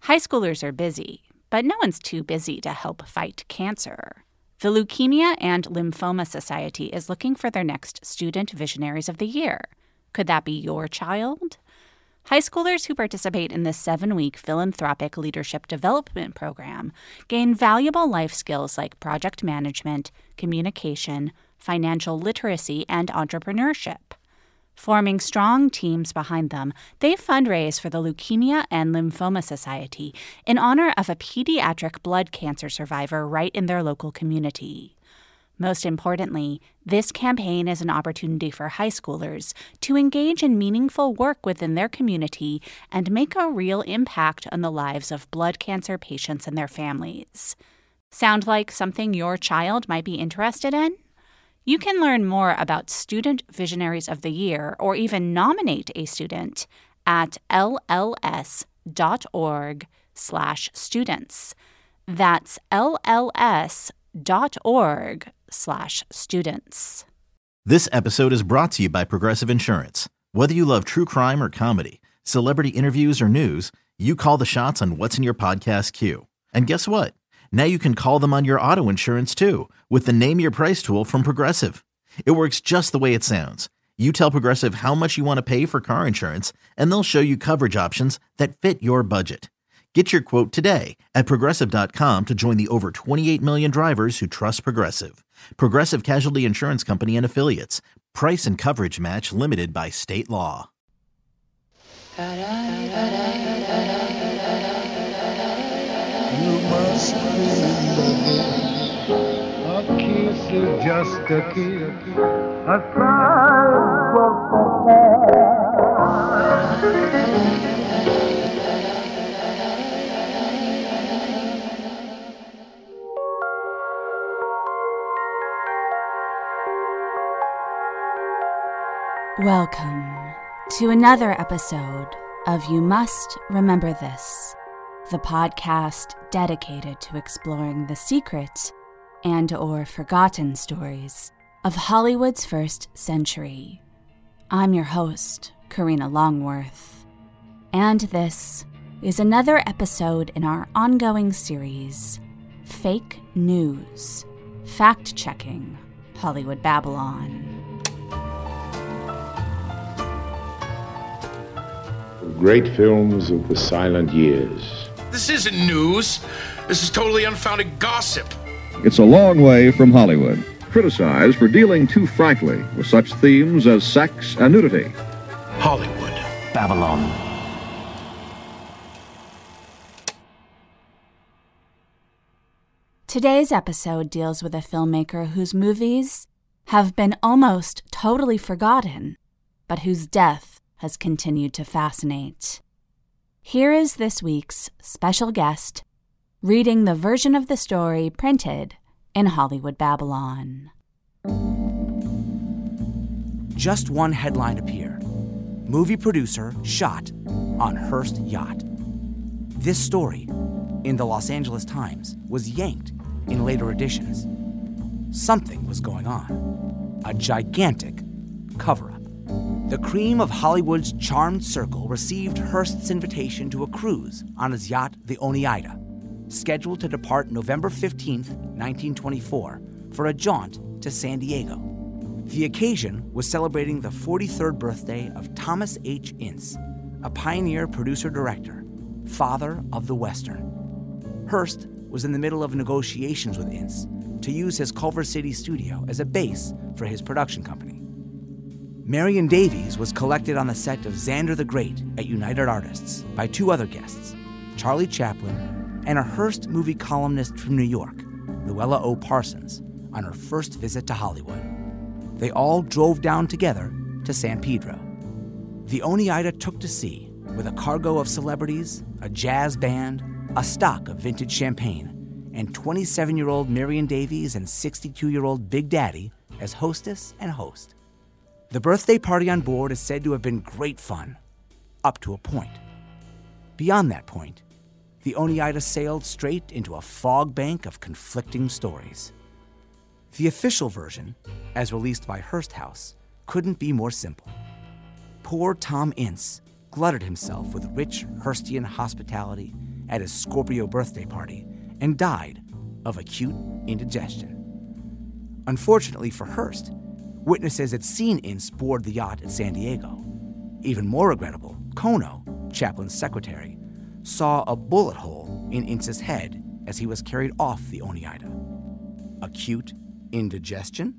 High schoolers are busy, but no one's too busy to help fight cancer. The Leukemia and Lymphoma Society is looking for their next Student Visionaries of the Year. Could that be your child? High schoolers who participate in this 7-week philanthropic leadership development program gain valuable life skills like project management, communication, financial literacy, and entrepreneurship. Forming strong teams behind them, they fundraise for the Leukemia and Lymphoma Society in honor of a pediatric blood cancer survivor right in their local community. Most importantly, this campaign is an opportunity for high schoolers to engage in meaningful work within their community and make a real impact on the lives of blood cancer patients and their families. Sound like something your child might be interested in? You can learn more about Student Visionaries of the Year or even nominate a student at lls.org/students. That's lls.org/students. This episode is brought to you by Progressive Insurance. Whether you love true crime or comedy, celebrity interviews or news, you call the shots on what's in your podcast queue. And guess what? Now you can call them on your auto insurance too with the Name Your Price tool from Progressive. It works just the way it sounds. You tell Progressive how much you want to pay for car insurance, and they'll show you coverage options that fit your budget. Get your quote today at Progressive.com to join the over 28 million drivers who trust Progressive. Progressive Casualty Insurance Company and Affiliates. Price and coverage match limited by state law. You must remember, a kiss is just a kiss, a sigh for Welcome to another episode of You Must Remember This, the podcast dedicated to exploring the secret and/or forgotten stories of Hollywood's first century. I'm your host, Karina Longworth, and this is another episode in our ongoing series, Fake News, Fact-Checking Hollywood Babylon. Great films of the silent years. This isn't news. This is totally unfounded gossip. It's a long way from Hollywood, criticized for dealing too frankly with such themes as sex and nudity. Hollywood Babylon. Today's episode deals with a filmmaker whose movies have been almost totally forgotten, but whose death has continued to fascinate. Here is this week's special guest reading the version of the story printed in Hollywood Babylon. Just one headline appeared. Movie producer shot on Hearst yacht. This story, in the Los Angeles Times, was yanked in later editions. Something was going on. A gigantic cover-up. The cream of Hollywood's charmed circle received Hearst's invitation to a cruise on his yacht, the Oneida, scheduled to depart November 15th, 1924, for a jaunt to San Diego. The occasion was celebrating the 43rd birthday of Thomas H. Ince, a pioneer producer-director, father of the Western. Hearst was in the middle of negotiations with Ince to use his Culver City studio as a base for his production company. Marion Davies was collected on the set of Xander the Great at United Artists by two other guests, Charlie Chaplin and a Hearst movie columnist from New York, Luella O. Parsons, on her first visit to Hollywood. They all drove down together to San Pedro. The Oneida took to sea with a cargo of celebrities, a jazz band, a stock of vintage champagne, and 27-year-old Marion Davies and 62-year-old Big Daddy as hostess and host. The birthday party on board is said to have been great fun, up to a point. Beyond that point, the Oneida sailed straight into a fog bank of conflicting stories. The official version, as released by Hearst House, couldn't be more simple. Poor Tom Ince glutted himself with rich Hearstian hospitality at his Scorpio birthday party and died of acute indigestion. Unfortunately for Hearst, witnesses had seen Ince board the yacht at San Diego. Even more regrettable, Kono, Chaplin's secretary, saw a bullet hole in Ince's head as he was carried off the Oneida. Acute indigestion?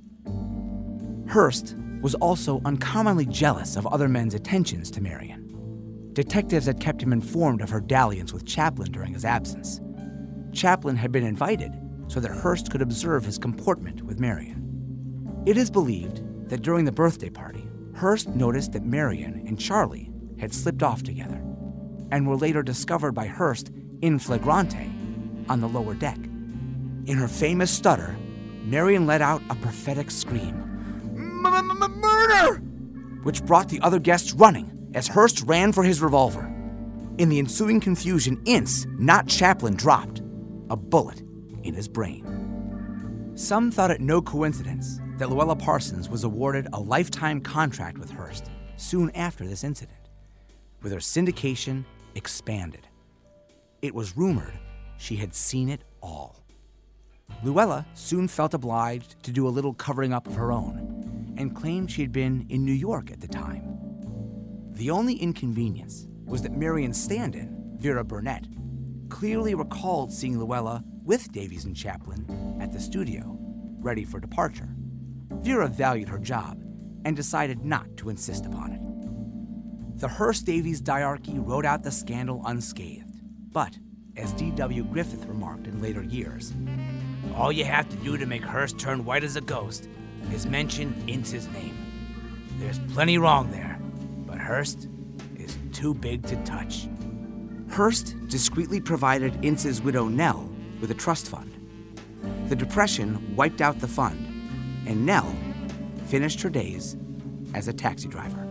Hearst was also uncommonly jealous of other men's attentions to Marion. Detectives had kept him informed of her dalliance with Chaplin during his absence. Chaplin had been invited so that Hearst could observe his comportment with Marion. It is believed that during the birthday party, Hearst noticed that Marion and Charlie had slipped off together and were later discovered by Hearst in flagrante on the lower deck. In her famous stutter, Marion let out a prophetic scream, "Murder!" which brought the other guests running as Hearst ran for his revolver. In the ensuing confusion, Ince, not Chaplin, dropped a bullet in his brain. Some thought it no coincidence that Louella Parsons was awarded a lifetime contract with Hearst soon after this incident, with her syndication expanded. It was rumored she had seen it all. Louella soon felt obliged to do a little covering up of her own and claimed she had been in New York at the time. The only inconvenience was that Marion's stand-in, Vera Burnett, clearly recalled seeing Louella with Davies and Chaplin at the studio, ready for departure. Vera valued her job and decided not to insist upon it. The Hearst-Davies diarchy rode out the scandal unscathed, but, as D.W. Griffith remarked in later years, all you have to do to make Hearst turn white as a ghost is mention Ince's name. There's plenty wrong there, but Hearst is too big to touch. Hearst discreetly provided Ince's widow Nell with a trust fund. The Depression wiped out the fund, and Nell finished her days as a taxi driver.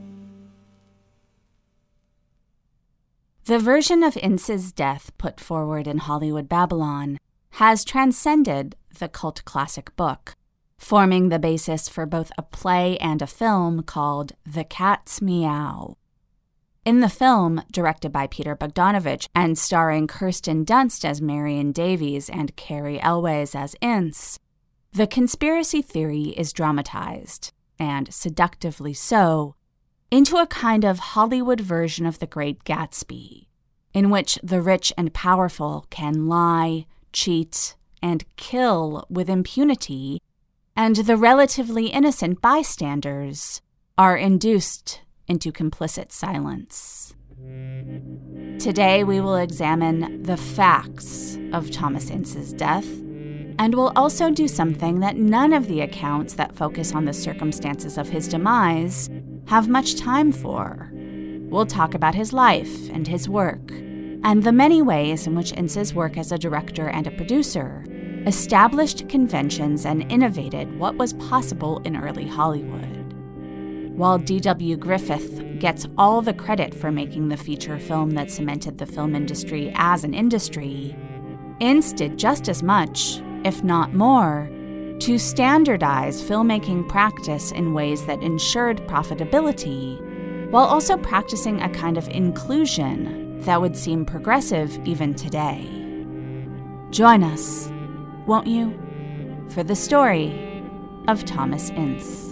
The version of Ince's death put forward in Hollywood Babylon has transcended the cult classic book, forming the basis for both a play and a film called The Cat's Meow. In the film, directed by Peter Bogdanovich and starring Kirsten Dunst as Marion Davies and Cary Elwes as Ince, the conspiracy theory is dramatized, and seductively so, into a kind of Hollywood version of The Great Gatsby, in which the rich and powerful can lie, cheat, and kill with impunity, and the relatively innocent bystanders are induced into complicit silence. Today we will examine the facts of Thomas Ince's death, and we'll also do something that none of the accounts that focus on the circumstances of his demise have much time for. We'll talk about his life and his work, and the many ways in which Ince's work as a director and a producer established conventions and innovated what was possible in early Hollywood. While D.W. Griffith gets all the credit for making the feature film that cemented the film industry as an industry, Ince did just as much, if not more, to standardize filmmaking practice in ways that ensured profitability, while also practicing a kind of inclusion that would seem progressive even today. Join us, won't you, for the story of Thomas Ince.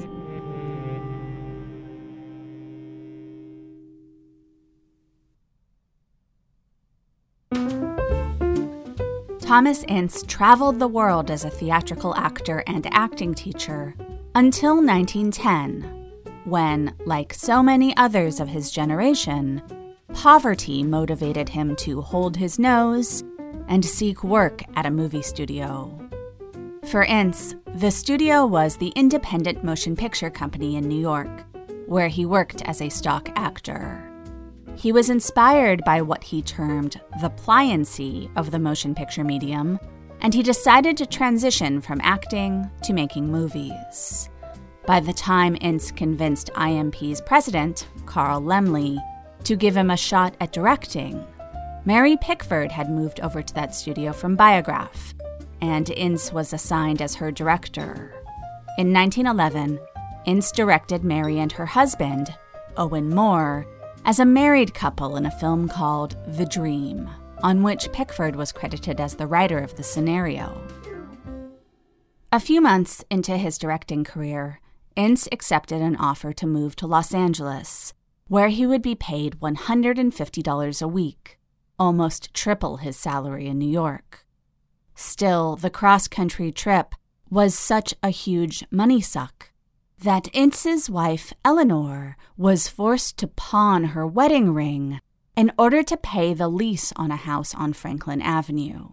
Thomas Ince traveled the world as a theatrical actor and acting teacher until 1910, when, like so many others of his generation, poverty motivated him to hold his nose and seek work at a movie studio. For Ince, the studio was the Independent Motion Picture Company in New York, where he worked as a stock actor. He was inspired by what he termed the pliancy of the motion picture medium, and he decided to transition from acting to making movies. By the time Ince convinced IMP's president, Carl Laemmle, to give him a shot at directing, Mary Pickford had moved over to that studio from Biograph, and Ince was assigned as her director. In 1911, Ince directed Mary and her husband, Owen Moore, as a married couple in a film called The Dream. on which Pickford was credited as the writer of the scenario. A few months into his directing career, Ince accepted an offer to move to Los Angeles, where he would be paid $150 a week, almost triple his salary in New York. Still, the cross-country trip was such a huge money suck that Ince's wife, Eleanor, was forced to pawn her wedding ring in order to pay the lease on a house on Franklin Avenue.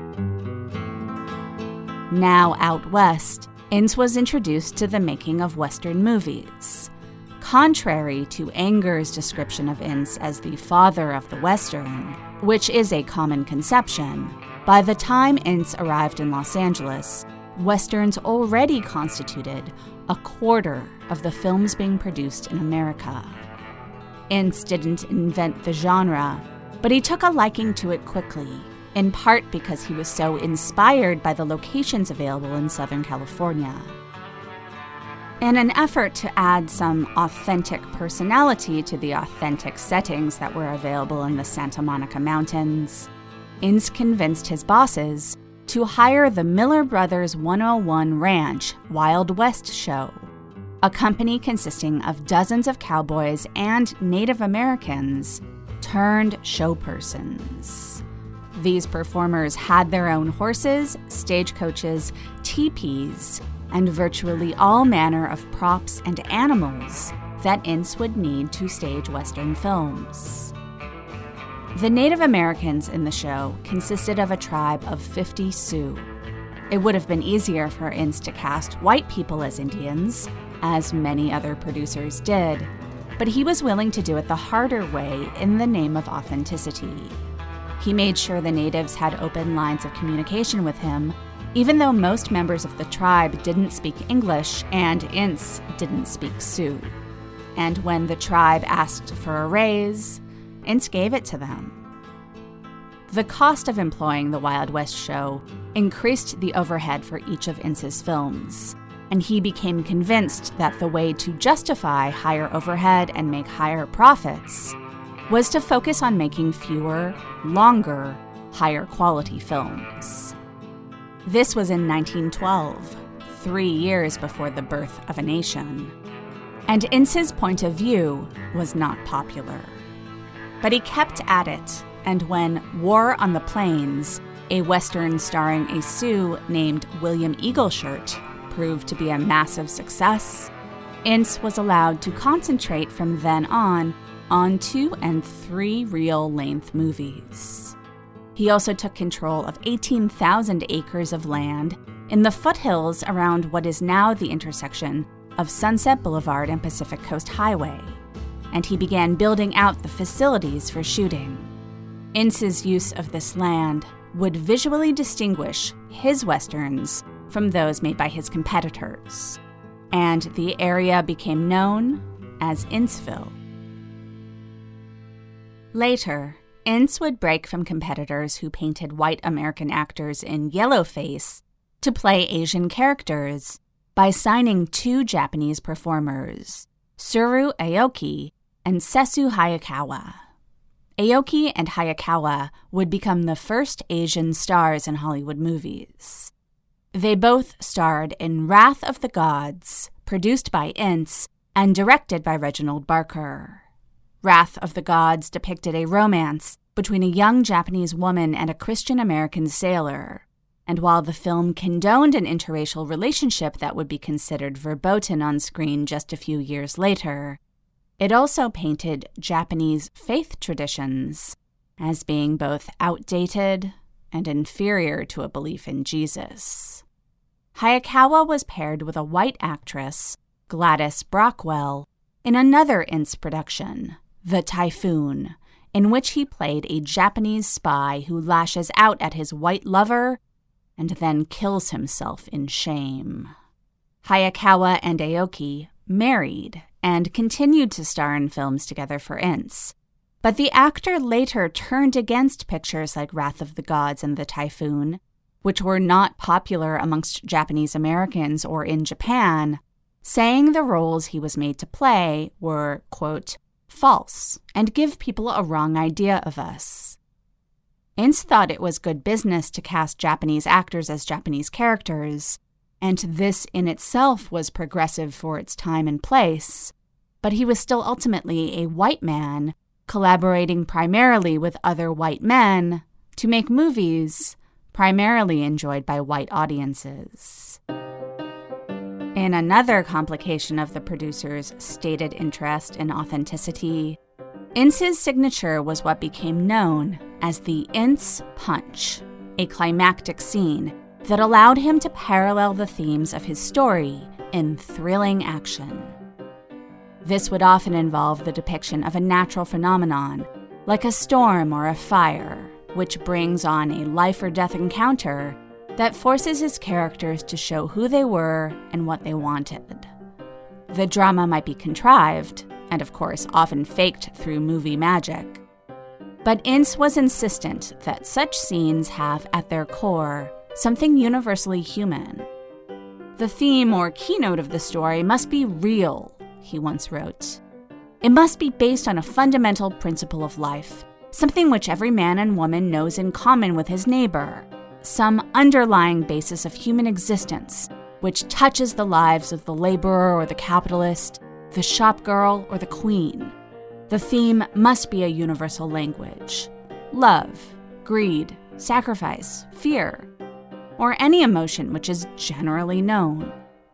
Now out west, Ince was introduced to the making of Western movies. Contrary to Anger's description of Ince as the father of the Western, which is a common conception, by the time Ince arrived in Los Angeles, Westerns already constituted a quarter of the films being produced in America. Ince didn't invent the genre, but he took a liking to it quickly, in part because he was so inspired by the locations available in Southern California. In an effort to add some authentic personality to the authentic settings that were available in the Santa Monica Mountains, Ince convinced his bosses to hire the Miller Brothers 101 Ranch Wild West show, a company consisting of dozens of cowboys and Native Americans turned showpersons. These performers had their own horses, stagecoaches, teepees, and virtually all manner of props and animals that Ince would need to stage Western films. The Native Americans in the show consisted of a tribe of 50 Sioux. It would have been easier for Ince to cast white people as Indians, as many other producers did, but he was willing to do it the harder way in the name of authenticity. He made sure the natives had open lines of communication with him, even though most members of the tribe didn't speak English and Ince didn't speak Sioux. And when the tribe asked for a raise, Ince gave it to them. The cost of employing the Wild West show increased the overhead for each of Ince's films, and he became convinced that the way to justify higher overhead and make higher profits was to focus on making fewer, longer, higher quality films. This was in 1912, 3 years before the birth of a nation, and Ince's point of view was not popular. But he kept at it, and when War on the Plains, a Western starring a Sioux named William Eagleshirt, proved to be a massive success, Ince was allowed to concentrate from then on 2 and 3 reel-length movies. He also took control of 18,000 acres of land in the foothills around what is now the intersection of Sunset Boulevard and Pacific Coast Highway, and he began building out the facilities for shooting. Ince's use of this land would visually distinguish his Westerns from those made by his competitors, and the area became known as Inceville. Later, Ince would break from competitors who painted white American actors in yellowface to play Asian characters by signing 2 Japanese performers, Tsuru Aoki and Sesu Hayakawa. Aoki and Hayakawa would become the first Asian stars in Hollywood movies. They both starred in Wrath of the Gods, produced by Ince and directed by Reginald Barker. Wrath of the Gods depicted a romance between a young Japanese woman and a Christian-American sailor, and while the film condoned an interracial relationship that would be considered verboten on screen just a few years later, it also painted Japanese faith traditions as being both outdated and inferior to a belief in Jesus. Hayakawa was paired with a white actress, Gladys Brockwell, in another Ince production, The Typhoon, in which he played a Japanese spy who lashes out at his white lover and then kills himself in shame. Hayakawa and Aoki married and continued to star in films together for Ince, but the actor later turned against pictures like Wrath of the Gods and The Typhoon, which were not popular amongst Japanese Americans or in Japan, saying the roles he was made to play were, quote, false and give people a wrong idea of us. Ince thought it was good business to cast Japanese actors as Japanese characters, and this in itself was progressive for its time and place, but he was still ultimately a white man collaborating primarily with other white men to make movies primarily enjoyed by white audiences. In another complication of the producer's stated interest in authenticity, Ince's signature was what became known as the Ince Punch, a climactic scene that allowed him to parallel the themes of his story in thrilling action. This would often involve the depiction of a natural phenomenon, like a storm or a fire, which brings on a life-or-death encounter that forces his characters to show who they were and what they wanted. The drama might be contrived, and of course often faked through movie magic, but Ince was insistent that such scenes have at their core something universally human. The theme or keynote of the story must be real, he once wrote. It must be based on a fundamental principle of life, something which every man and woman knows in common with his neighbor, some underlying basis of human existence, which touches the lives of the laborer or the capitalist, the shopgirl or the queen. The theme must be a universal language. Love, greed, sacrifice, fear, or any emotion which is generally known.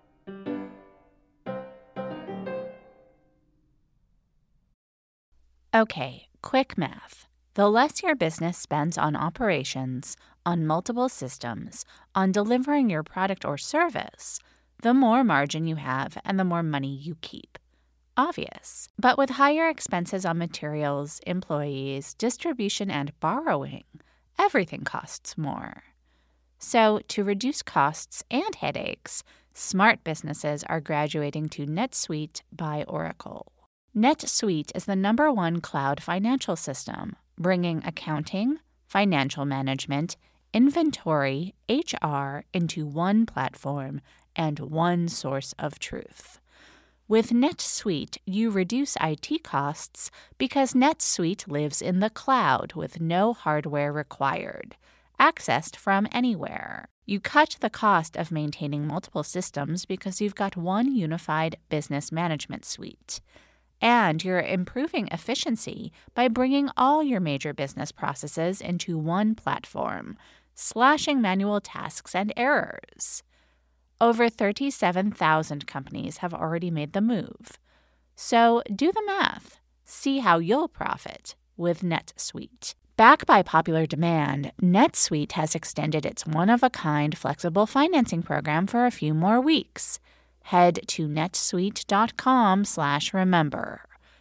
Okay, quick math. The less your business spends on operations, on multiple systems, on delivering your product or service, the more margin you have and the more money you keep. Obvious. But with higher expenses on materials, employees, distribution, and borrowing, everything costs more. So, to reduce costs and headaches, smart businesses are graduating to NetSuite by Oracle. NetSuite is the #1 cloud financial system, bringing accounting, financial management, inventory, HR into one platform and one source of truth. With NetSuite, you reduce IT costs because NetSuite lives in the cloud with no hardware required, accessed from anywhere. You cut the cost of maintaining multiple systems because you've got one unified business management suite. And you're improving efficiency by bringing all your major business processes into one platform, slashing manual tasks and errors. Over 37,000 companies have already made the move. So do the math. See how you'll profit with NetSuite. Backed by popular demand, NetSuite has extended its one-of-a-kind flexible financing program for a few more weeks. Head to netsuite.com/remember.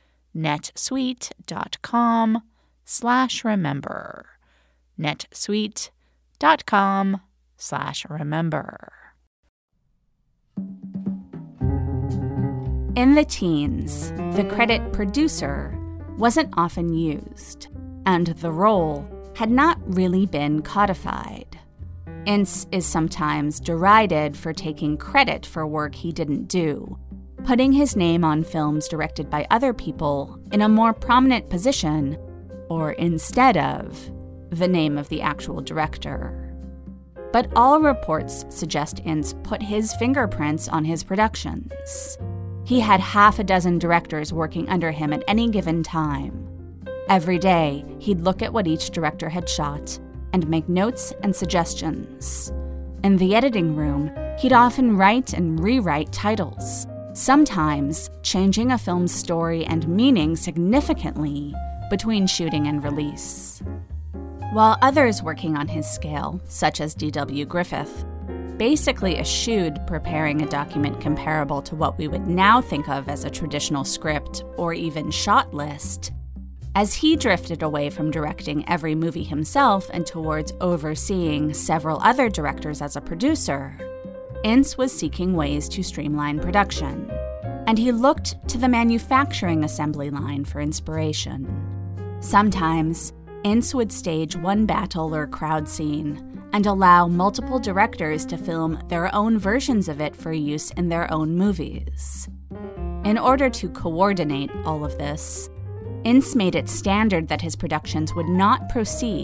netsuite.com/remember. netsuite.com/remember. In the teens, the credit producer wasn't often used, and the role had not really been codified. Ince is sometimes derided for taking credit for work he didn't do, putting his name on films directed by other people in a more prominent position, or instead of the name of the actual director. But all reports suggest Ince put his fingerprints on his productions. He had half a dozen directors working under him at any given time. Every day, he'd look at what each director had shot and make notes and suggestions. In the editing room, he'd often write and rewrite titles, sometimes changing a film's story and meaning significantly between shooting and release. While others working on his scale, such as D.W. Griffith, basically eschewed preparing a document comparable to what we would now think of as a traditional script or even shot list, as he drifted away from directing every movie himself and towards overseeing several other directors as a producer, Ince was seeking ways to streamline production, and he looked to the manufacturing assembly line for inspiration. Sometimes, Ince would stage one battle or crowd scene and allow multiple directors to film their own versions of it for use in their own movies. In order to coordinate all of this, Ince made it standard that his productions would not proceed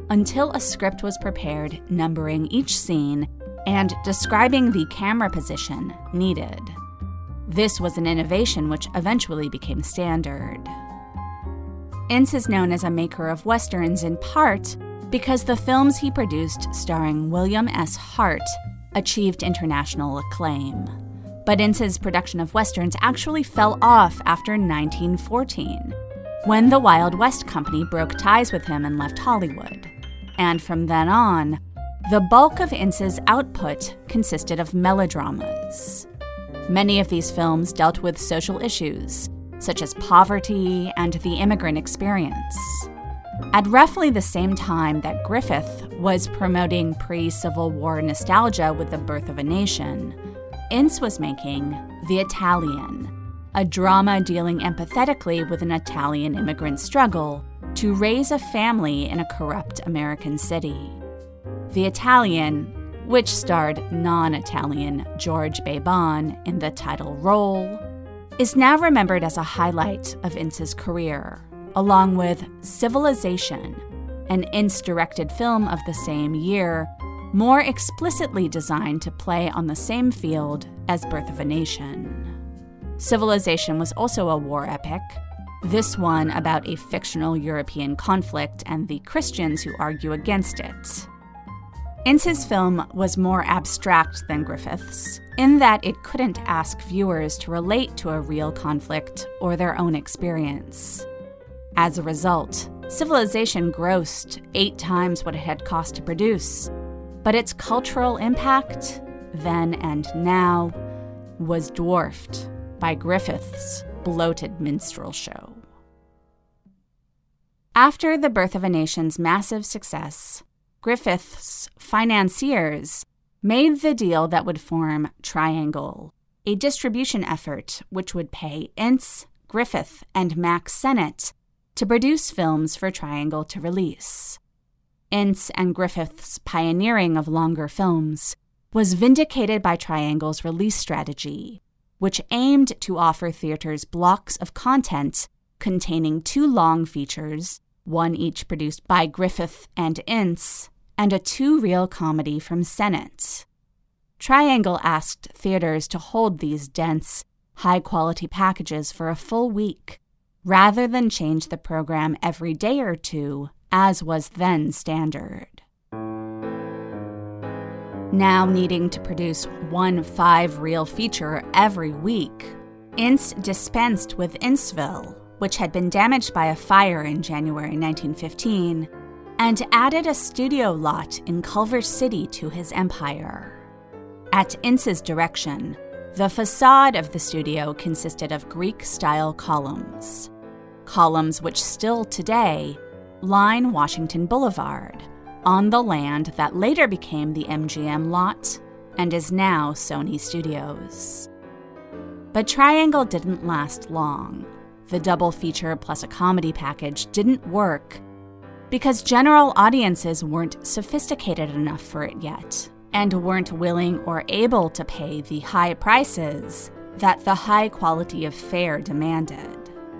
until a script was prepared numbering each scene and describing the camera position needed. This was an innovation which eventually became standard. Ince is known as a maker of westerns in part because the films he produced starring William S. Hart achieved international acclaim. But Ince's production of westerns actually fell off after 1914, when the Wild West Company broke ties with him and left Hollywood. And from then on, the bulk of Ince's output consisted of melodramas. Many of these films dealt with social issues, such as poverty and the immigrant experience. At roughly the same time that Griffith was promoting pre-Civil War nostalgia with The Birth of a Nation, Ince was making The Italian, a drama dealing empathetically with an Italian immigrant struggle to raise a family in a corrupt American city. The Italian, which starred non-Italian George Beban in the title role, is now remembered as a highlight of Ince's career, along with Civilization, an Ince-directed film of the same year, more explicitly designed to play on the same field as Birth of a Nation. Civilization was also a war epic, this one about a fictional European conflict and the Christians who argue against it. Ince's film was more abstract than Griffith's, in that it couldn't ask viewers to relate to a real conflict or their own experience. As a result, Civilization grossed 8 times what it had cost to produce, but its cultural impact, then and now, was dwarfed by Griffith's bloated minstrel show. After The Birth of a Nation's massive success, Griffith's financiers made the deal that would form Triangle, a distribution effort which would pay Ince, Griffith, and Mack Sennett to produce films for Triangle to release. Ince and Griffith's pioneering of longer films was vindicated by Triangle's release strategy, which aimed to offer theaters blocks of content containing 2 long features, one each produced by Griffith and Ince, and a 2-reel comedy from Sennett. Triangle asked theaters to hold these dense, high-quality packages for a full week, rather than change the program every day or two, as was then standard. Now needing to produce 1 5-reel feature every week, Ince dispensed with Inceville, which had been damaged by a fire in January 1915, and added a studio lot in Culver City to his empire. At Ince's direction, the facade of the studio consisted of Greek-style columns which still today line Washington Boulevard, on the land that later became the MGM lot and is now Sony Studios. But Triangle didn't last long. The double feature plus a comedy package didn't work because general audiences weren't sophisticated enough for it yet and weren't willing or able to pay the high prices that the high quality of fare demanded.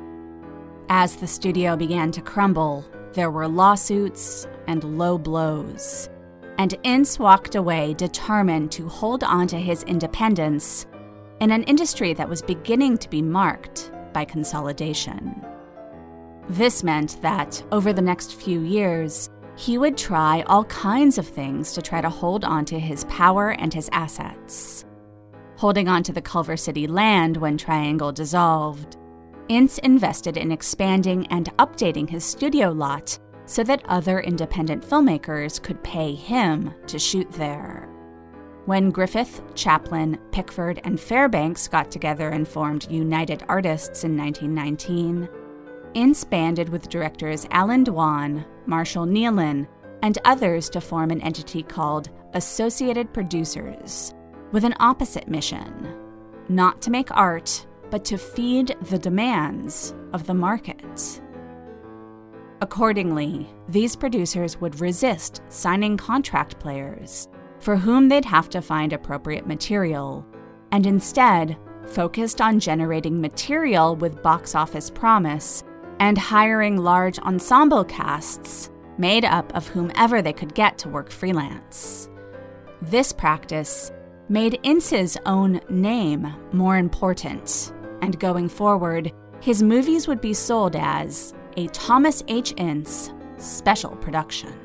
As the studio began to crumble, there were lawsuits and low blows, and Ince walked away determined to hold on to his independence in an industry that was beginning to be marked by consolidation. This meant that, over the next few years, he would try all kinds of things to try to hold on to his power and his assets. Holding on to the Culver City land when Triangle dissolved, Ince invested in expanding and updating his studio lot so that other independent filmmakers could pay him to shoot there. When Griffith, Chaplin, Pickford, and Fairbanks got together and formed United Artists in 1919, Ince banded with directors Alan Dwan, Marshall Neilan, and others to form an entity called Associated Producers, with an opposite mission: not to make art, but to feed the demands of the market. Accordingly, these producers would resist signing contract players for whom they'd have to find appropriate material, and instead focused on generating material with box office promise and hiring large ensemble casts made up of whomever they could get to work freelance. This practice made Ince's own name more important, and going forward, his movies would be sold as a Thomas H. Ince special production.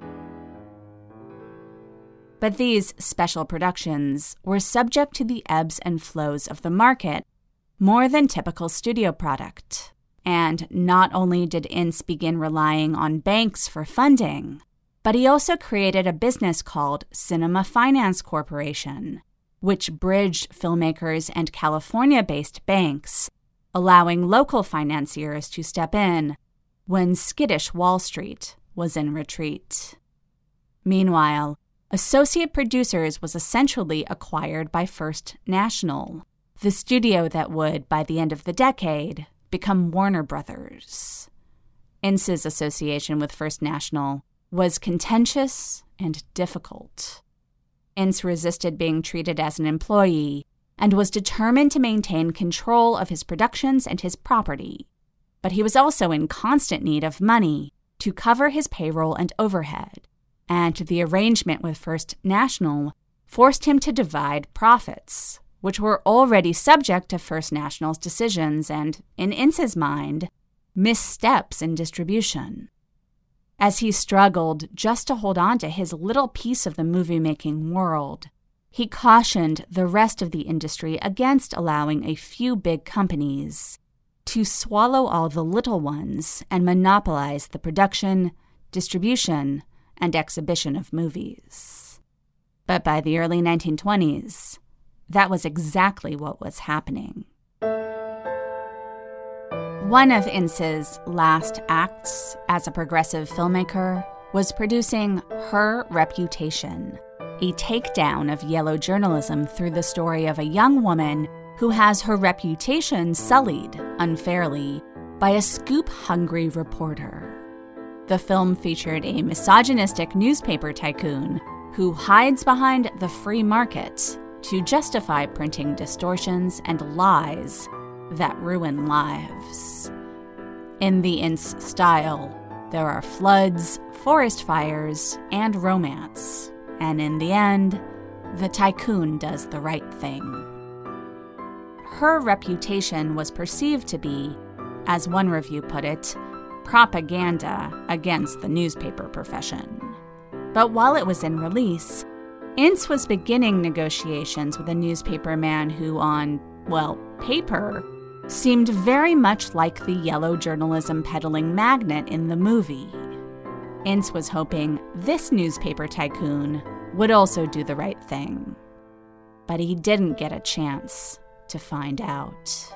But these special productions were subject to the ebbs and flows of the market more than typical studio product. And not only did Ince begin relying on banks for funding, but he also created a business called Cinema Finance Corporation, which bridged filmmakers and California-based banks, allowing local financiers to step in when skittish Wall Street was in retreat. Meanwhile, Associate Producers was essentially acquired by First National, the studio that would, by the end of the decade, become Warner Brothers. Ince's association with First National was contentious and difficult. Ince resisted being treated as an employee and was determined to maintain control of his productions and his property. But he was also in constant need of money to cover his payroll and overhead, and the arrangement with First National forced him to divide profits, which were already subject to First National's decisions and, in Ince's mind, missteps in distribution. As he struggled just to hold on to his little piece of the movie-making world, he cautioned the rest of the industry against allowing a few big companies to swallow all the little ones and monopolize the production, distribution, and exhibition of movies. But by the early 1920s, that was exactly what was happening. One of Ince's last acts as a progressive filmmaker was producing Her Reputation, a takedown of yellow journalism through the story of a young woman who has her reputation sullied unfairly by a scoop-hungry reporter. The film featured a misogynistic newspaper tycoon who hides behind the free market to justify printing distortions and lies that ruin lives. In the Ince style, there are floods, forest fires, and romance, and in the end, the tycoon does the right thing. Her Reputation was perceived to be, as one review put it, propaganda against the newspaper profession. But while it was in release, Ince was beginning negotiations with a newspaper man who, on, well, paper, seemed very much like the yellow journalism peddling magnate in the movie. Ince was hoping this newspaper tycoon would also do the right thing. But he didn't get a chance to find out.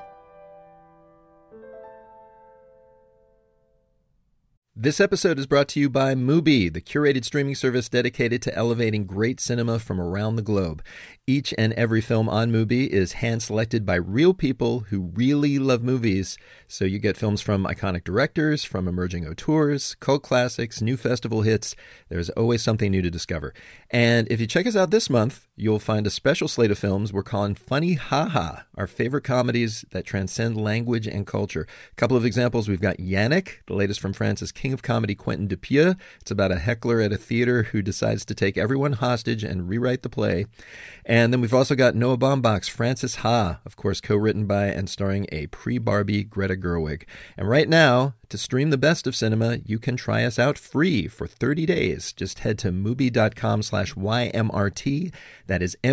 This episode is brought to you by Mubi, the curated streaming service dedicated to elevating great cinema from around the globe. Each and every film on Mubi is hand-selected by real people who really love movies. So you get films from iconic directors, from emerging auteurs, cult classics, new festival hits. There's always something new to discover. And if you check us out this month, you'll find a special slate of films we're calling Funny Ha-Ha, our favorite comedies that transcend language and culture. A couple of examples, we've got Yannick, the latest from France's King of Comedy, Quentin Dupieux. It's about a heckler at a theater who decides to take everyone hostage and rewrite the play. And then we've also got Noah Baumbach's Frances Ha, of course co-written by and starring a pre-Barbie Greta Gerwig. And right now, to stream the best of cinema, you can try us out free for 30 days. Just head to Mubi.com/YMRT. That is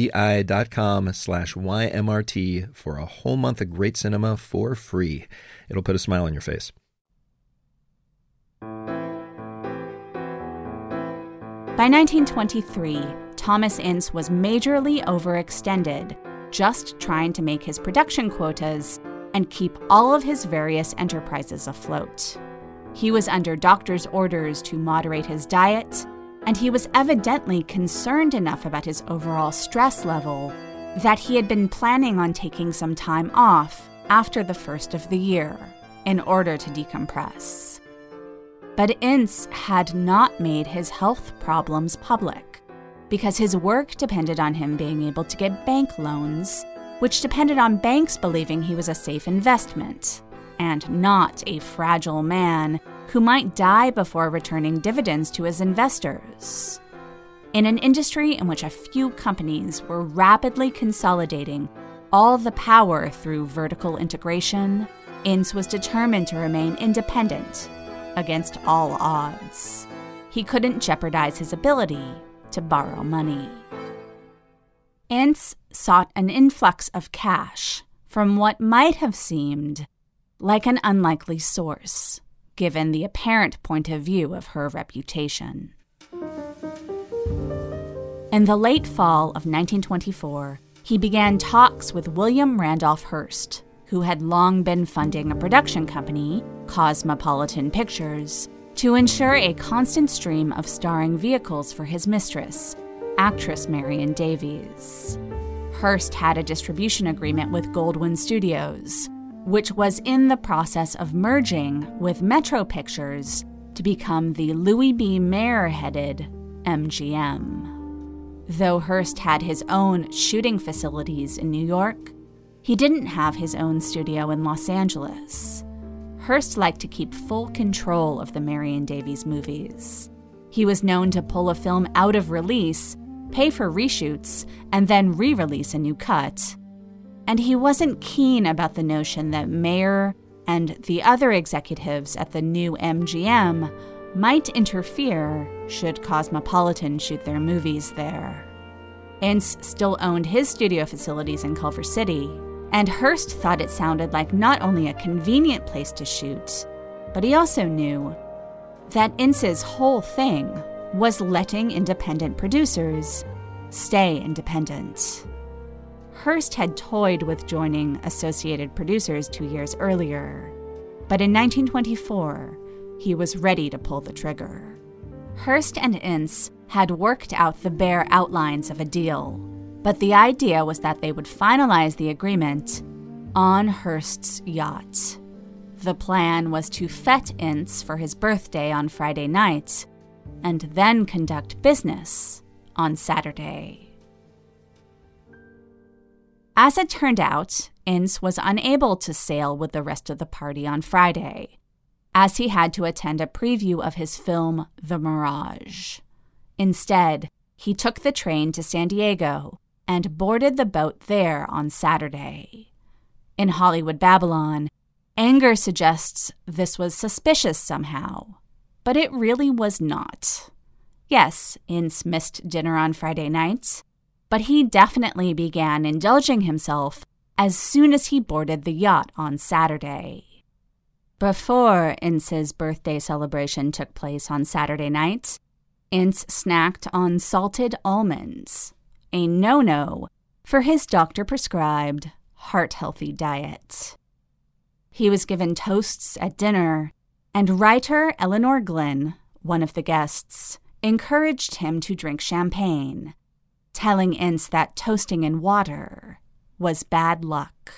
MUBI.com/YMRT for a whole month of great cinema for free. It'll put a smile on your face. By 1923, Thomas Ince was majorly overextended, just trying to make his production quotas and keep all of his various enterprises afloat. He was under doctor's orders to moderate his diet, and he was evidently concerned enough about his overall stress level that he had been planning on taking some time off after the first of the year in order to decompress. But Ince had not made his health problems public because his work depended on him being able to get bank loans, which depended on banks believing he was a safe investment and not a fragile man who might die before returning dividends to his investors. In an industry in which a few companies were rapidly consolidating all the power through vertical integration, Ince was determined to remain independent against all odds. He couldn't jeopardize his ability to borrow money. Ince sought an influx of cash from what might have seemed like an unlikely source, given the apparent point of view of her reputation. In the late fall of 1924, he began talks with William Randolph Hearst, who had long been funding a production company, Cosmopolitan Pictures, to ensure a constant stream of starring vehicles for his mistress, actress Marion Davies. Hearst had a distribution agreement with Goldwyn Studios, which was in the process of merging with Metro Pictures to become the Louis B. Mayer-headed MGM. Though Hearst had his own shooting facilities in New York, he didn't have his own studio in Los Angeles. Hearst liked to keep full control of the Marion Davies movies. He was known to pull a film out of release, pay for reshoots, and then re-release a new cut. And he wasn't keen about the notion that Mayer and the other executives at the new MGM might interfere should Cosmopolitan shoot their movies there. Ince still owned his studio facilities in Culver City, and Hearst thought it sounded like not only a convenient place to shoot, but he also knew that Ince's whole thing was letting independent producers stay independent. Hearst had toyed with joining Associated Producers 2 years earlier, but in 1924, he was ready to pull the trigger. Hearst and Ince had worked out the bare outlines of a deal, but the idea was that they would finalize the agreement on Hearst's yacht. The plan was to fete Ince for his birthday on Friday night and then conduct business on Saturday. As it turned out, Ince was unable to sail with the rest of the party on Friday, as he had to attend a preview of his film, The Mirage. Instead, he took the train to San Diego and boarded the boat there on Saturday. In Hollywood Babylon, anger suggests this was suspicious somehow, but it really was not. Yes, Ince missed dinner on Friday night, but he definitely began indulging himself as soon as he boarded the yacht on Saturday. Before Ince's birthday celebration took place on Saturday night, Ince snacked on salted almonds, a no-no for his doctor-prescribed heart-healthy diet. He was given toasts at dinner, and writer Eleanor Glynn, one of the guests, encouraged him to drink champagne, telling Ince that toasting in water was bad luck.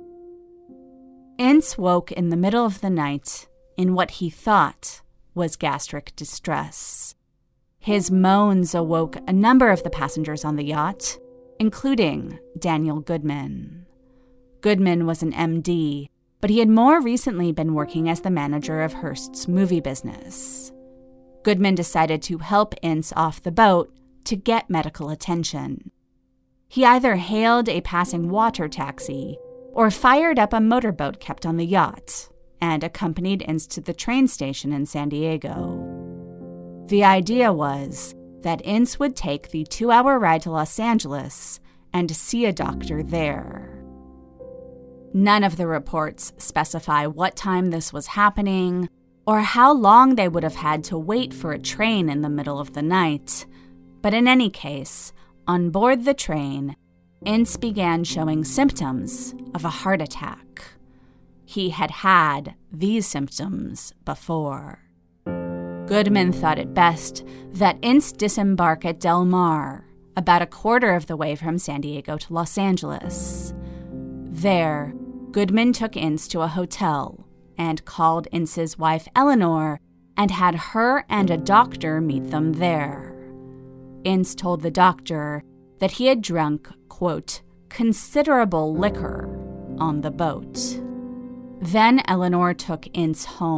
Ince woke in the middle of the night in what he thought was gastric distress. His moans awoke a number of the passengers on the yacht, including Daniel Goodman. Goodman was an MD, but he had more recently been working as the manager of Hearst's movie business. Goodman decided to help Ince off the boat to get medical attention. He either hailed a passing water taxi or fired up a motorboat kept on the yacht and accompanied Ince to the train station in San Diego. The idea was that Ince would take the 2-hour ride to Los Angeles and see a doctor there. None of the reports specify what time this was happening or how long they would have had to wait for a train in the middle of the night, but in any case, on board the train, Ince began showing symptoms of a heart attack. He had had these symptoms before. Goodman thought it best that Ince disembark at Del Mar, about a quarter of the way from San Diego to Los Angeles. There, Goodman took Ince to a hotel and called Ince's wife Eleanor and had her and a doctor meet them there. Ince told the doctor that he had drunk, quote, considerable liquor on the boat. Then Eleanor took Ince home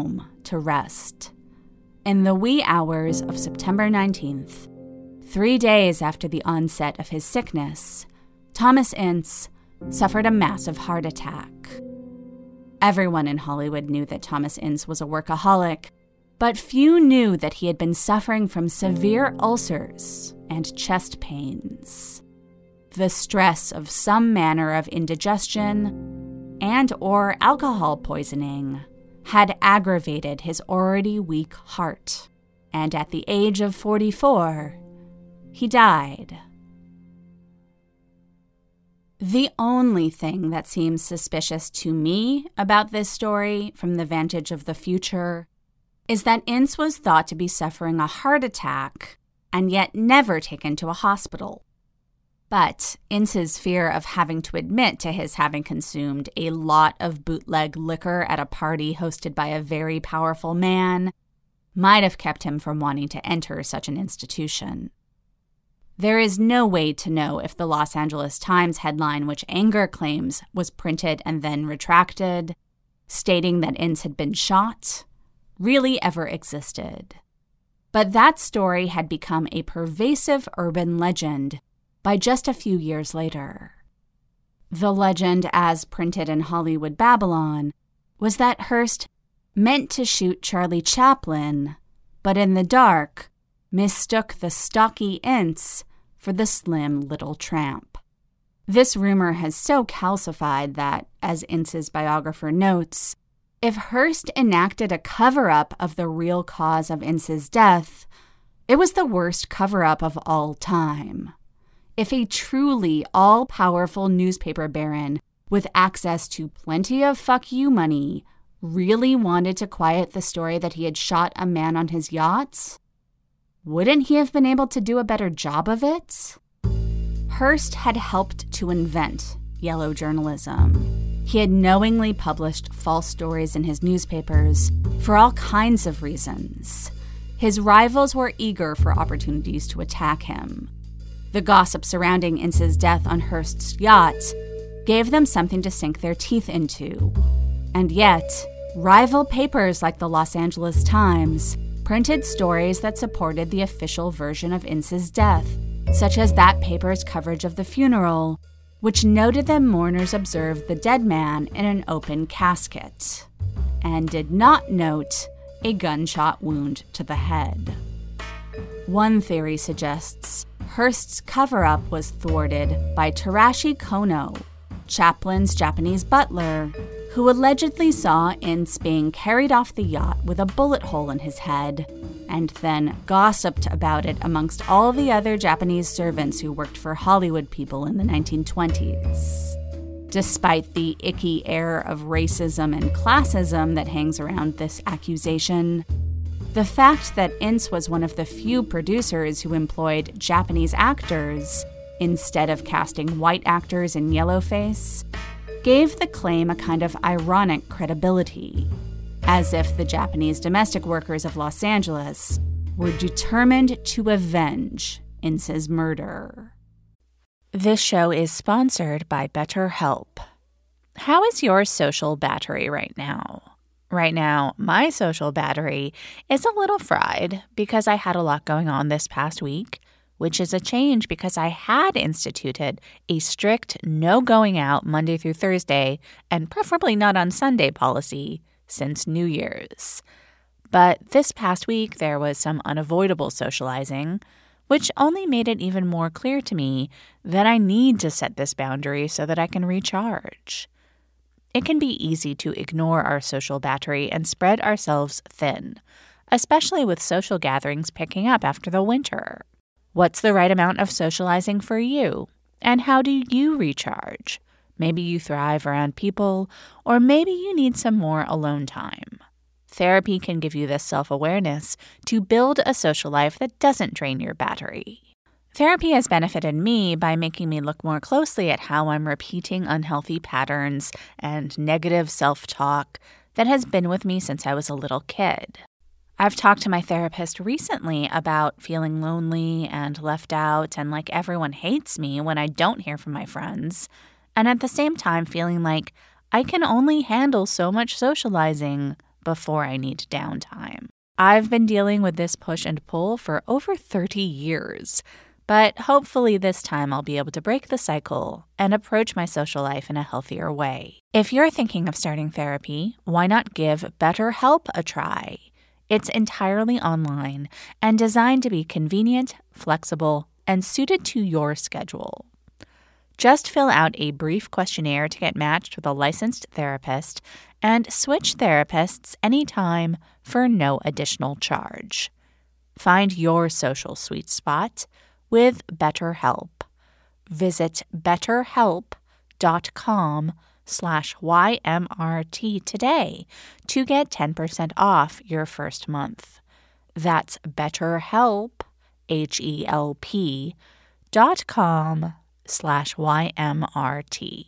to rest. In the wee hours of September 19th, 3 days after the onset of his sickness, Thomas Ince suffered a massive heart attack. Everyone in Hollywood knew that Thomas Ince was a workaholic, but few knew that he had been suffering from severe ulcers and chest pains. The stress of some manner of indigestion and/or alcohol poisoning had aggravated his already weak heart, and at the age of 44, he died. The only thing that seems suspicious to me about this story from the vantage of the future is that Ince was thought to be suffering a heart attack and yet never taken to a hospital. But Ince's fear of having to admit to his having consumed a lot of bootleg liquor at a party hosted by a very powerful man might have kept him from wanting to enter such an institution. There is no way to know if the Los Angeles Times headline, which Anger claims was printed and then retracted, stating that Ince had been shot, really ever existed. But that story had become a pervasive urban legend by just a few years later. The legend, as printed in Hollywood Babylon, was that Hearst meant to shoot Charlie Chaplin, but in the dark mistook the stocky Ince for the slim little tramp. This rumor has so calcified that, as Ince's biographer notes, if Hearst enacted a cover-up of the real cause of Ince's death, it was the worst cover-up of all time. If a truly all-powerful newspaper baron with access to plenty of fuck you money really wanted to quiet the story that he had shot a man on his yacht, wouldn't he have been able to do a better job of it? Hearst had helped to invent yellow journalism. He had knowingly published false stories in his newspapers for all kinds of reasons. His rivals were eager for opportunities to attack him. The gossip surrounding Ince's death on Hearst's yacht gave them something to sink their teeth into. And yet, rival papers like the Los Angeles Times printed stories that supported the official version of Ince's death, such as that paper's coverage of the funeral, which noted that mourners observed the dead man in an open casket, and did not note a gunshot wound to the head. One theory suggests Hearst's cover-up was thwarted by Tarashi Kono, Chaplin's Japanese butler, who allegedly saw Ince being carried off the yacht with a bullet hole in his head, and then gossiped about it amongst all the other Japanese servants who worked for Hollywood people in the 1920s. Despite the icky air of racism and classism that hangs around this accusation, the fact that Ince was one of the few producers who employed Japanese actors instead of casting white actors in yellowface gave the claim a kind of ironic credibility, as if the Japanese domestic workers of Los Angeles were determined to avenge Ince's murder. This show is sponsored by BetterHelp. How is your social battery right now? Right now, my social battery is a little fried because I had a lot going on this past week, which is a change because I had instituted a strict no going out Monday through Thursday and preferably not on Sunday policy since New Year's. But this past week, there was some unavoidable socializing, which only made it even more clear to me that I need to set this boundary so that I can recharge. It can be easy to ignore our social battery and spread ourselves thin, especially with social gatherings picking up after the winter. What's the right amount of socializing for you? And how do you recharge? Maybe you thrive around people, or maybe you need some more alone time. Therapy can give you this self-awareness to build a social life that doesn't drain your battery. Therapy has benefited me by making me look more closely at how I'm repeating unhealthy patterns and negative self-talk that has been with me since I was a little kid. I've talked to my therapist recently about feeling lonely and left out and like everyone hates me when I don't hear from my friends, and at the same time feeling like I can only handle so much socializing before I need downtime. I've been dealing with this push and pull for over 30 years, but hopefully this time I'll be able to break the cycle and approach my social life in a healthier way. If you're thinking of starting therapy, why not give BetterHelp a try? It's entirely online and designed to be convenient, flexible, and suited to your schedule. Just fill out a brief questionnaire to get matched with a licensed therapist and switch therapists anytime for no additional charge. Find your social sweet spot with BetterHelp. Visit betterhelp.com/YMRT today to get 10% off your first month. That's BetterHelp, HELP.com/YMRT.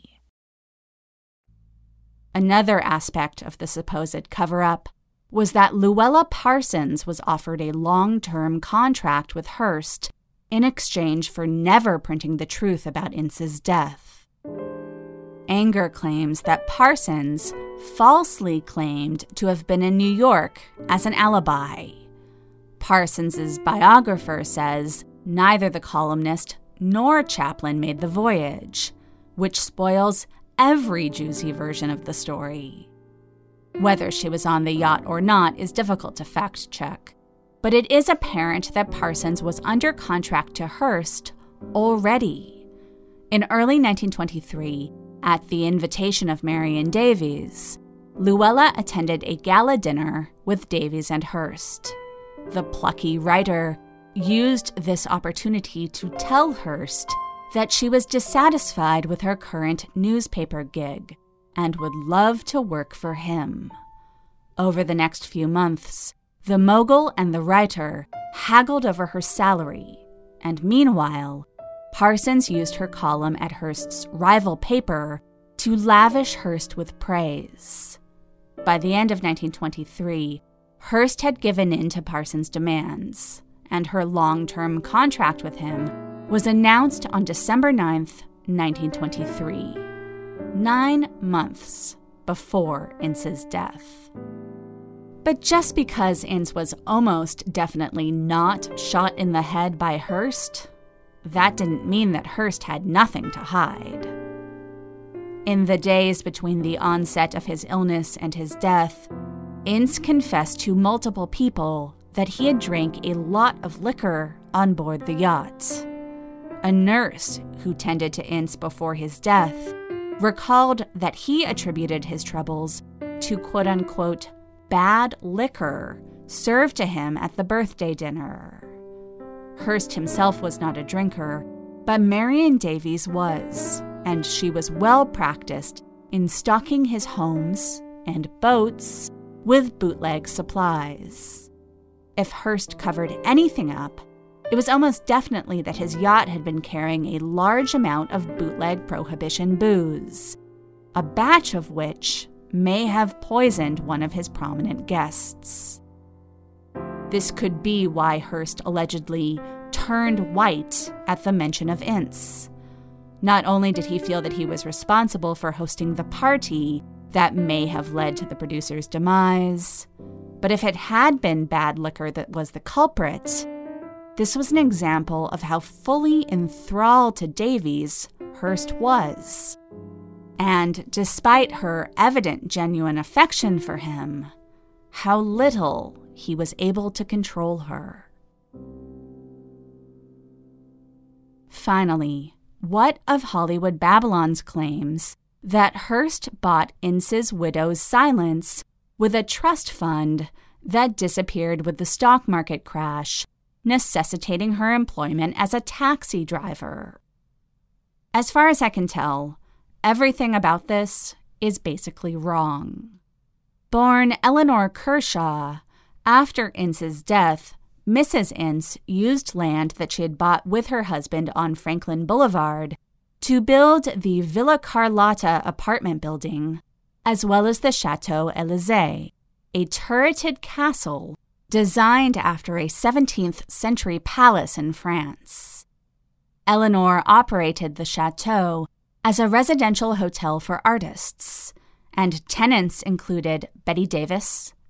Another aspect of the supposed cover-up was that Louella Parsons was offered a long-term contract with Hearst in exchange for never printing the truth about Ince's death. Anger claims that Parsons falsely claimed to have been in New York as an alibi. Parsons's biographer says neither the columnist nor Chaplin made the voyage, which spoils every juicy version of the story. Whether she was on the yacht or not is difficult to fact-check, but it is apparent that Parsons was under contract to Hearst already. In early 1923, at the invitation of Marion Davies, Louella attended a gala dinner with Davies and Hearst. The plucky writer used this opportunity to tell Hearst that she was dissatisfied with her current newspaper gig and would love to work for him. Over the next few months, the mogul and the writer haggled over her salary, and meanwhile, Parsons used her column at Hearst's rival paper to lavish Hearst with praise. By the end of 1923, Hearst had given in to Parsons' demands, and her long-term contract with him was announced on December 9th, 1923, 9 months before Ince's death. But just because Ince was almost definitely not shot in the head by Hearst, that didn't mean that Hearst had nothing to hide. In the days between the onset of his illness and his death, Ince confessed to multiple people that he had drank a lot of liquor on board the yacht. A nurse who tended to Ince before his death recalled that he attributed his troubles to quote-unquote bad liquor served to him at the birthday dinner. Hearst himself was not a drinker, but Marion Davies was, and she was well practiced in stocking his homes and boats with bootleg supplies. If Hearst covered anything up, it was almost definitely that his yacht had been carrying a large amount of bootleg prohibition booze, a batch of which may have poisoned one of his prominent guests. This could be why Hearst allegedly turned white at the mention of Ince. Not only did he feel that he was responsible for hosting the party that may have led to the producer's demise, but if it had been bad liquor that was the culprit, this was an example of how fully enthralled to Davies Hearst was. And despite her evident genuine affection for him, how little he was able to control her. Finally, what of Hollywood Babylon's claims that Hearst bought Ince's widow's silence with a trust fund that disappeared with the stock market crash, necessitating her employment as a taxi driver? As far as I can tell, everything about this is basically wrong. Born Eleanor Kershaw, after Ince's death, Mrs. Ince used land that she had bought with her husband on Franklin Boulevard to build the Villa Carlotta apartment building, as well as the Chateau Élysée, a turreted castle designed after a 17th century palace in France. Eleanor operated the chateau as a residential hotel for artists, and tenants included Betty Davis,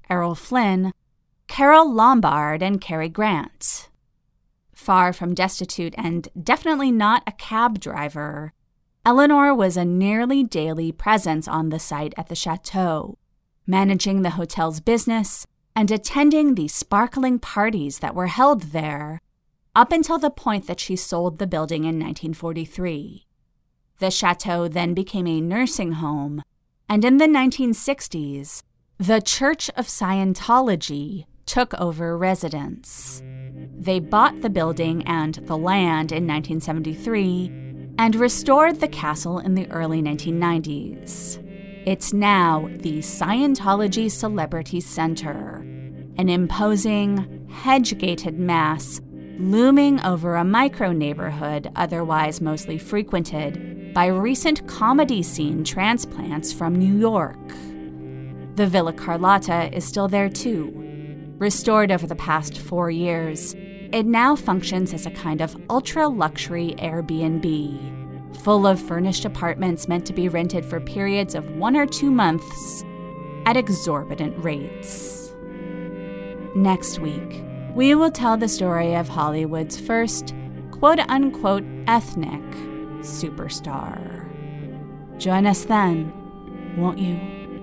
Errol Flynn, Carole Lombard, and Cary Grant. Far from destitute and definitely not a cab driver, Eleanor was a nearly daily presence on the site at the chateau, managing the hotel's business and attending the sparkling parties that were held there, up until the point that she sold the building in 1943. The chateau then became a nursing home, and in the 1960s, the Church of Scientology took over residence. They bought the building and the land in 1973 and restored the castle in the early 1990s. It's now the Scientology Celebrity Center, an imposing, hedge-gated mass looming over a micro-neighborhood otherwise mostly frequented by recent comedy scene transplants from New York. The Villa Carlotta is still there too. Restored over the past 4 years, it now functions as a kind of ultra-luxury Airbnb, full of furnished apartments meant to be rented for periods of 1 or 2 months at exorbitant rates. Next week, we will tell the story of Hollywood's first quote-unquote ethnic superstar. Join us then, won't you?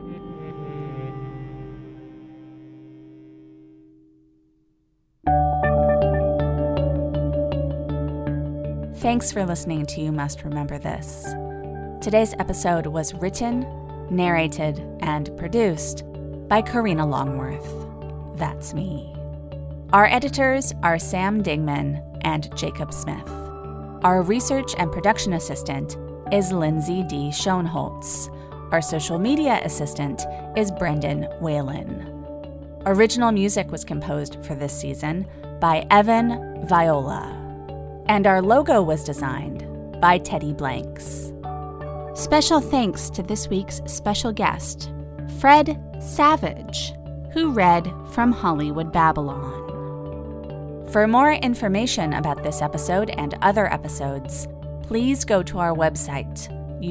Thanks for listening to You Must Remember This. Today's episode was written, narrated, and produced by Karina Longworth. That's me. Our editors are Sam Dingman and Jacob Smith. Our research and production assistant is Lindsay D. Schoenholtz. Our social media assistant is Brendan Whalen. Original music was composed for this season by Evan Viola. And our logo was designed by Teddy Blanks. Special thanks to this week's special guest, Fred Savage, who read from Hollywood Babylon. For more information about this episode and other episodes, please go to our website,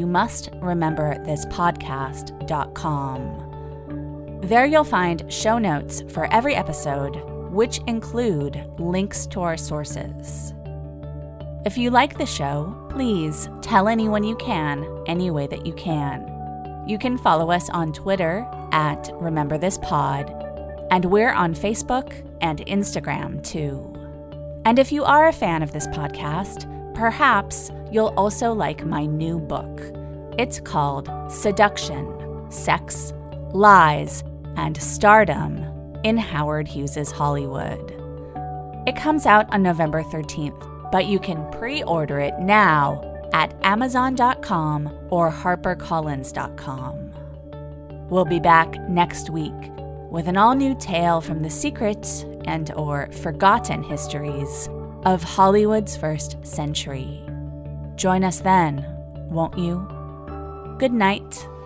youmustrememberthispodcast.com. There you'll find show notes for every episode, which include links to our sources. If you like the show, please tell anyone you can, any way that you can. You can follow us on Twitter at RememberThisPod, and we're on Facebook and Instagram too. And if you are a fan of this podcast, perhaps you'll also like my new book. It's called Seduction, Sex, Lies, and Stardom in Howard Hughes's Hollywood. It comes out on November 13th. But you can pre-order it now at Amazon.com or HarperCollins.com. We'll be back next week with an all-new tale from the secret and/or forgotten histories of Hollywood's first century. Join us then, won't you? Good night.